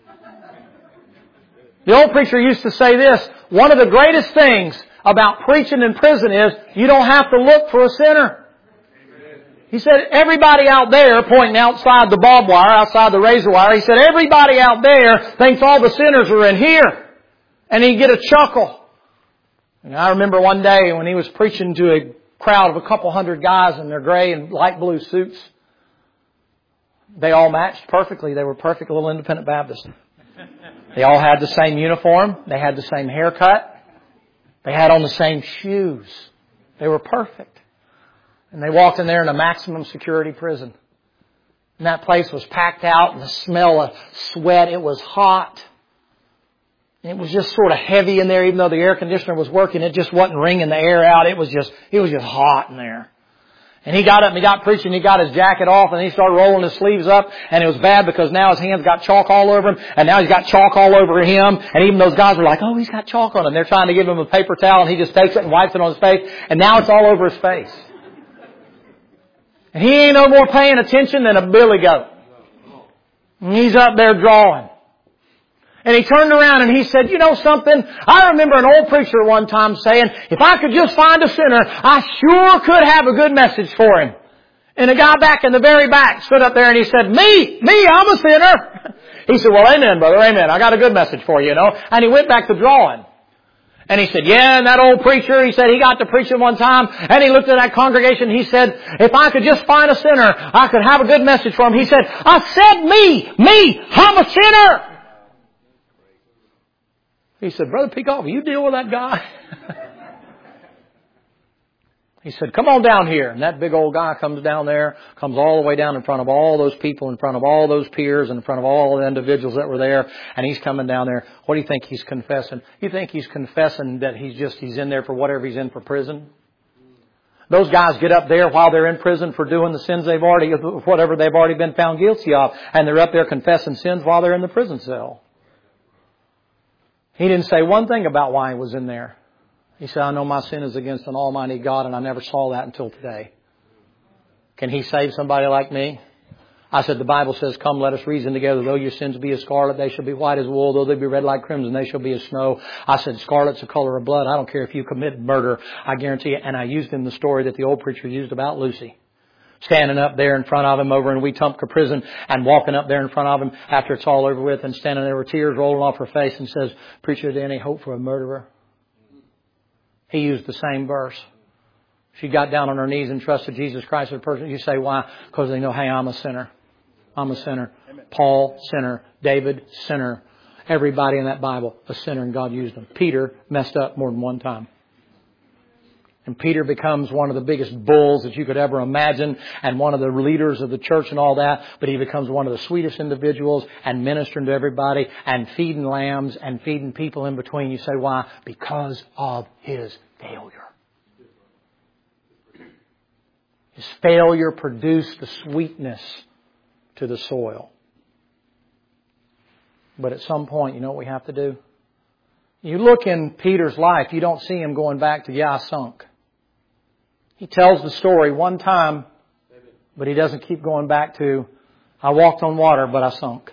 The old preacher used to say this, one of the greatest things about preaching in prison is you don't have to look for a sinner. He said, everybody out there, pointing outside the barbed wire, outside the razor wire, he said, everybody out there thinks all the sinners are in here. And he'd get a chuckle. And I remember one day when he was preaching to a crowd of a couple hundred guys in their gray and light blue suits. They all matched perfectly. They were perfect little independent Baptists. They all had the same uniform. They had the same haircut. They had on the same shoes. They were perfect. And they walked in there in a maximum security prison. And that place was packed out, and the smell of sweat, it was hot. It was just sort of heavy in there, even though the air conditioner was working. It just wasn't wringing the air out. It was just, it was just hot in there. And he got up and he got preaching. He got his jacket off and he started rolling his sleeves up. And it was bad because now his hands got chalk all over him. And now he's got chalk all over him. And even those guys are like, oh, he's got chalk on him. They're trying to give him a paper towel and he just takes it and wipes it on his face. And now it's all over his face. And he ain't no more paying attention than a billy goat. And he's up there drawing. And he turned around and he said, you know something? I remember an old preacher one time saying, if I could just find a sinner, I sure could have a good message for him. And a guy back in the very back stood up there and he said, me, me, I'm a sinner. He said, well, amen, brother, amen. I got a good message for you, you know. And he went back to drawing. And he said, yeah, and that old preacher, he said he got to preaching one time, and he looked at that congregation, he said, if I could just find a sinner, I could have a good message for him. He said, I said me, me, I'm a sinner. He said, Brother Peacock, will you deal with that guy? He said, come on down here. And that big old guy comes down there, comes all the way down in front of all those people, in front of all those peers, and in front of all the individuals that were there. And he's coming down there. What do you think he's confessing? You think he's confessing that he's just, he's in there for whatever he's in for prison? Those guys get up there while they're in prison for doing the sins they've already, whatever they've already been found guilty of. And they're up there confessing sins while they're in the prison cell. He didn't say one thing about why he was in there. He said, I know my sin is against an almighty God, and I never saw that until today. Can He save somebody like me? I said, the Bible says, come, let us reason together. Though your sins be as scarlet, they shall be white as wool. Though they be red like crimson, they shall be as snow. I said, scarlet's the color of blood. I don't care if you commit murder. I guarantee you. And I used in the story that the old preacher used about Lucy. Standing up there in front of him over in Wetumpka prison and walking up there in front of him after it's all over with and standing there with tears rolling off her face and says, preacher, is there any hope for a murderer? He used the same verse. She got down on her knees and trusted Jesus Christ as a person. You say, why? Because they know, hey, I'm a sinner. I'm a sinner. Amen. Paul, sinner. David, sinner. Everybody in that Bible, a sinner, and God used them. Peter messed up more than one time. And Peter becomes one of the biggest bulls that you could ever imagine and one of the leaders of the church and all that. But he becomes one of the sweetest individuals and ministering to everybody and feeding lambs and feeding people in between. You say, why? Because of his failure. His failure produced the sweetness to the soil. But at some point, you know what we have to do? You look in Peter's life, you don't see him going back to, yeah, I sunk. He tells the story one time, but he doesn't keep going back to, I walked on water, but I sunk.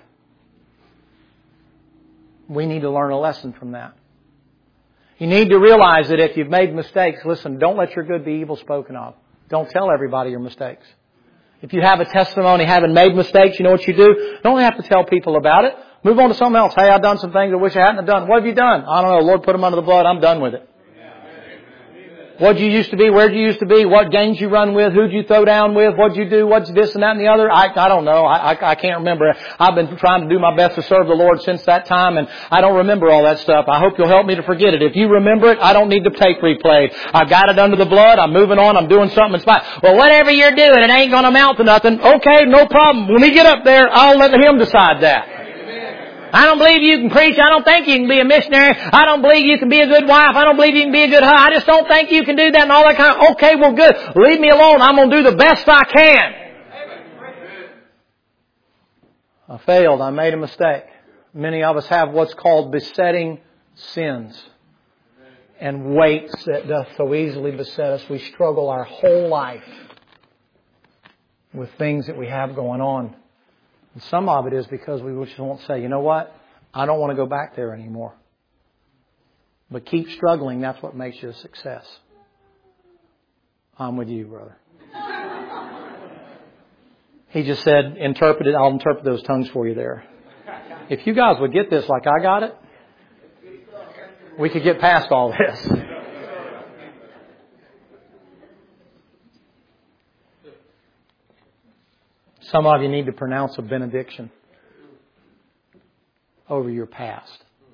We need to learn a lesson from that. You need to realize that if you've made mistakes, listen, don't let your good be evil spoken of. Don't tell everybody your mistakes. If you have a testimony having made mistakes, you know what you do? You don't have to tell people about it. Move on to something else. Hey, I've done some things I wish I hadn't have done. What have you done? I don't know. Lord put them under the blood. I'm done with it. What'd you used to be? Where'd you used to be? What gangs you run with? Who'd you throw down with? What'd you do? What's this and that and the other? I, I don't know. I, I, I can't remember. I've been trying to do my best to serve the Lord since that time, and I don't remember all that stuff. I hope you'll help me to forget it. If you remember it, I don't need to tape replay. I've got it under the blood. I'm moving on. I'm doing something in spite. Well, whatever you're doing, it ain't going to amount to nothing. Okay, no problem. When we get up there, I'll let Him decide that. I don't believe you can preach. I don't think you can be a missionary. I don't believe you can be a good wife. I don't believe you can be a good husband. I just don't think you can do that and all that kind of, okay, well good. Leave me alone. I'm going to do the best I can. I failed. I made a mistake. Many of us have what's called besetting sins and weights that doth so easily beset us. We struggle our whole life with things that we have going on. And some of it is because we just won't say, you know what? I don't want to go back there anymore. But keep struggling. That's what makes you a success. I'm with you, brother. He just said, interpret it. I'll interpret those tongues for you there. If you guys would get this like I got it, we could get past all this. Some of you need to pronounce a benediction. over your past.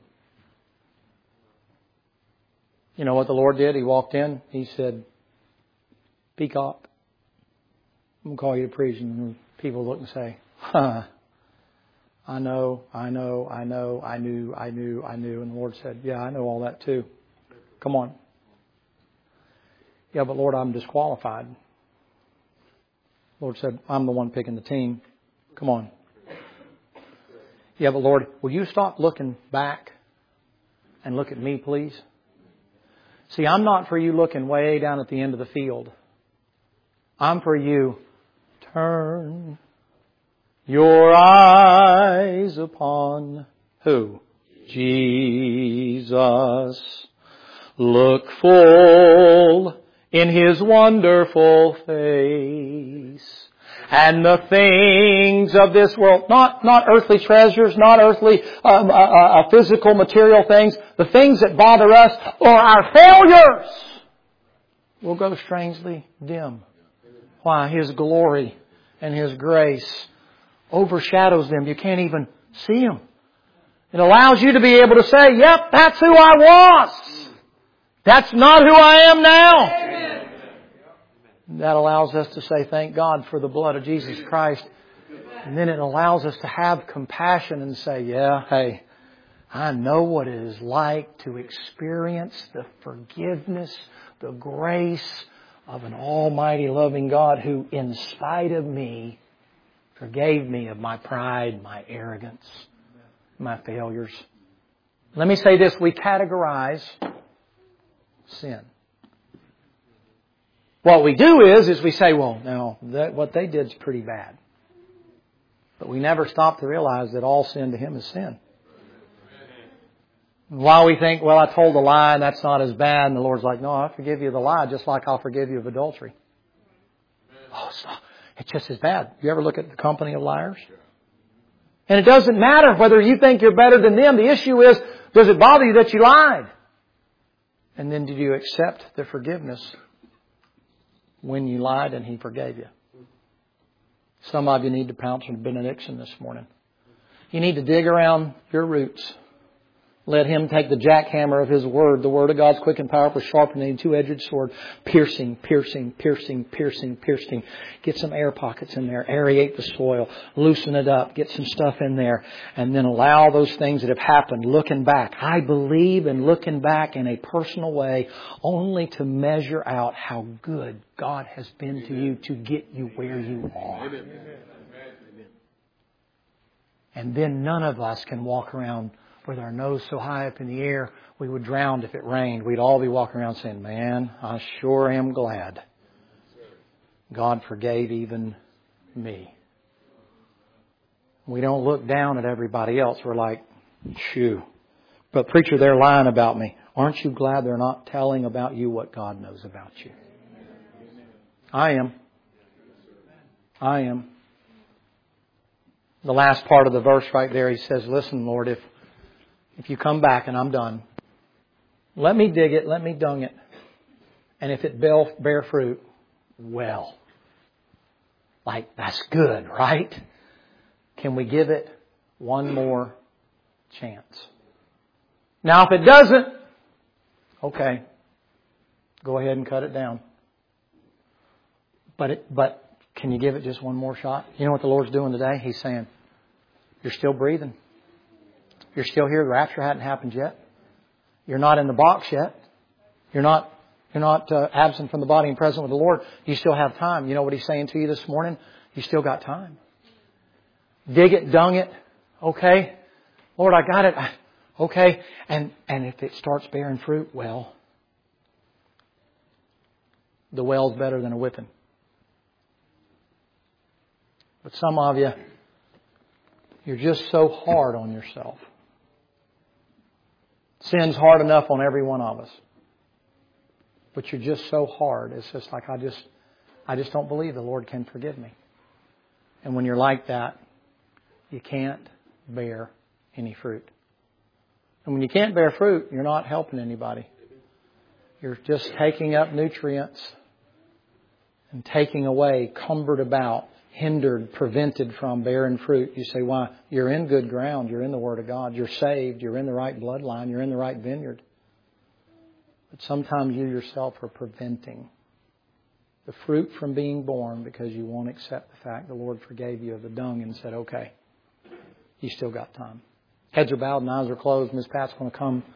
You know what the Lord did? He walked in. He said, Peacock, I'm going to call you to preach. And people look and say, huh, I know, I know, I know, I knew, I knew, I knew. And the Lord said, yeah, I know all that too. Come on. Yeah, but Lord, I'm disqualified. The Lord said, I'm the one picking the team. Come on. Yeah, but Lord, will you stop looking back and look at me, please? See, I'm not for you looking way down at the end of the field. I'm for you. Turn your eyes upon who? Jesus. Look full in His wonderful face. And the things of this world, not, not earthly treasures, not earthly um, uh, uh, physical material things, the things that bother us or our failures will go strangely dim. Why? His glory and His grace overshadows them. You can't even see them. It allows you to be able to say, yep, that's who I was. That's not who I am now. That allows us to say, thank God for the blood of Jesus Christ. And then it allows us to have compassion and say, yeah, hey, I know what it is like to experience the forgiveness, the grace of an almighty loving God who, in spite of me, forgave me of my pride, my arrogance, my failures. Let me say this, we categorize sin. What we do is, is we say, well, no, that, what they did is pretty bad. But we never stop to realize that all sin to Him is sin. And while we think, well, I told a lie and that's not as bad, and the Lord's like, no, I forgive you the lie just like I'll forgive you of adultery. Oh, it's, not, it's just as bad. You ever look at the company of liars? And it doesn't matter whether you think you're better than them. The issue is, does it bother you that you lied? And then did you accept the forgiveness when you lied and He forgave you? Some of you need to pounce on benediction this morning. You need to dig around your roots. Let Him take the jackhammer of His Word. The Word of God's quick and powerful, sharper than any two-edged sword. Piercing, piercing, piercing, piercing, piercing. Get some air pockets in there. Aerate the soil. Loosen it up. Get some stuff in there. And then allow those things that have happened, looking back. I believe in looking back in a personal way only to measure out how good God has been to you to get you where you are. And then none of us can walk around with our nose so high up in the air, we would drown if it rained. We'd all be walking around saying, man, I sure am glad God forgave even me. We don't look down at everybody else. We're like, shoo. But preacher, they're lying about me. Aren't you glad they're not telling about you what God knows about you? I am. I am. The last part of the verse right there, he says, listen, Lord, if If you come back and I'm done, let me dig it, let me dung it. And if it bear fruit, well. Like, that's good, right? Can we give it one more chance? Now, if it doesn't, okay, go ahead and cut it down. But it, but can you give it just one more shot? You know what the Lord's doing today? He's saying, you're still breathing. You're still here. The rapture hadn't happened yet. You're not in the box yet. You're not you're not uh, absent from the body and present with the Lord. You still have time. You know what He's saying to you this morning? You still got time. Dig it, dung it. Okay. Lord, I got it. Okay. And, and if it starts bearing fruit, well, the well's better than a whipping. But some of you, you're just so hard on yourself. Sin's hard enough on every one of us. But you're just so hard. It's just like, I just, I just don't believe the Lord can forgive me. And when you're like that, you can't bear any fruit. And when you can't bear fruit, you're not helping anybody. You're just taking up nutrients and taking away, cumbered about hindered, prevented from bearing fruit. You say, why? You're in good ground. You're in the Word of God. You're saved. You're in the right bloodline. You're in the right vineyard. But sometimes you yourself are preventing the fruit from being born because you won't accept the fact the Lord forgave you of the dung and said, okay, you still got time. Heads are bowed and eyes are closed. Miss Pat's going to come.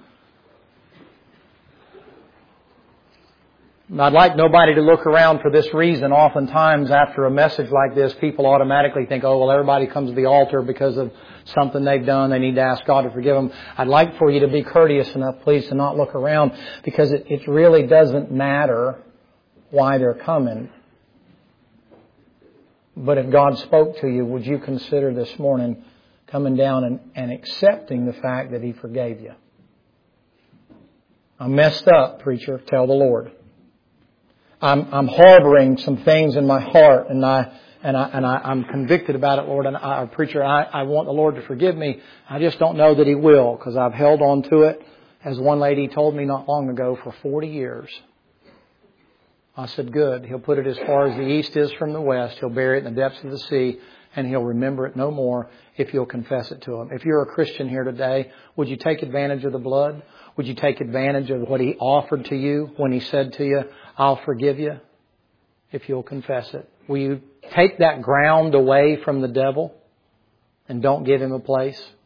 I'd like nobody to look around for this reason. Oftentimes after a message like this, people automatically think, oh, well, everybody comes to the altar because of something they've done. They need to ask God to forgive them. I'd like for you to be courteous enough, please, to not look around, because it, it really doesn't matter why they're coming. But if God spoke to you, would you consider this morning coming down and, and accepting the fact that He forgave you? I'm messed up, preacher. Tell the Lord. I'm, I'm harboring some things in my heart, and I and I and I, I'm convicted about it, Lord. And I, preacher, I, I want the Lord to forgive me. I just don't know that He will, because I've held on to it, as one lady told me not long ago, for forty years. I said, good. He'll put it as far as the east is from the west. He'll bury it in the depths of the sea, and He'll remember it no more if you'll confess it to Him. If you're a Christian here today, would you take advantage of the blood? Would you take advantage of what He offered to you when He said to you, I'll forgive you if you'll confess it? Will you take that ground away from the devil and don't give him a place?